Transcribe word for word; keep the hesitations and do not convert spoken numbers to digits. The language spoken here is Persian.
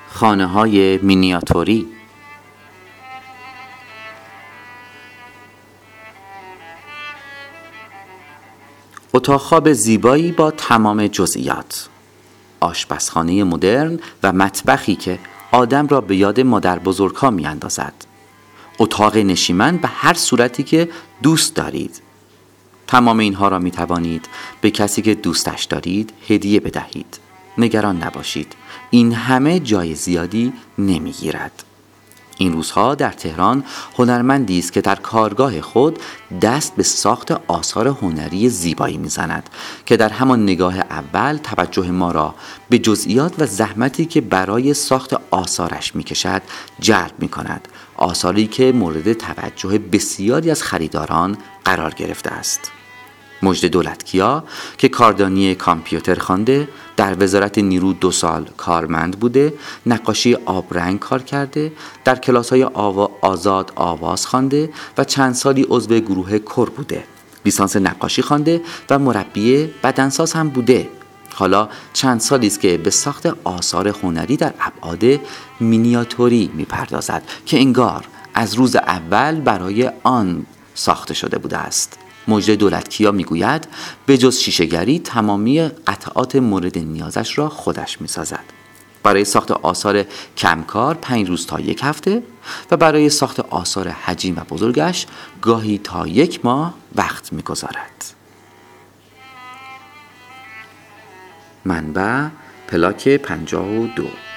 خانه‌های مینیاتوری. اتاق خواب زیبایی با تمام جزئیات، آشپزخانه مدرن و مطبخی که آدم را به یاد مادر بزرگ‌ها می‌اندازد. اتاق نشیمن به هر صورتی که دوست دارید. تمام اینها را می توانید به کسی که دوستش دارید هدیه بدهید. نگران نباشید، این همه جای زیادی نمی گیرد. این روزها در تهران هنرمندی است که در کارگاه خود دست به ساخت آثار هنری زیبایی می‌زند که در همان نگاه اول توجه ما را به جزئیات و زحمتی که برای ساخت آثارش می‌کشد جلب می‌کند. آثاری که مورد توجه بسیاری از خریداران قرار گرفته است. مجد دولتکیا که کاردانی کامپیوتر خوانده، در وزارت نیرو دو سال کارمند بوده، نقاشی آبرنگ کار کرده، در کلاس‌های آوا آزاد آواز خوانده و چند سالی عضو گروه کور بوده. لیسانس نقاشی خوانده و مربی بدنساز هم بوده. حالا چند سالی است که به ساخت آثار هنری در ابعاد مینیاتوری می‌پردازد که انگار از روز اول برای آن ساخته شده بوده است. مجد دولتکیا میگوید به جز شیشه‌گری تمامی قطعات مورد نیازش را خودش میسازد. برای ساخت آثار کمکار پنج روز تا یک هفته و برای ساخت آثار حجیم و بزرگش گاهی تا یک ماه وقت میگذارد. منبع پلاک پنجاه و دو.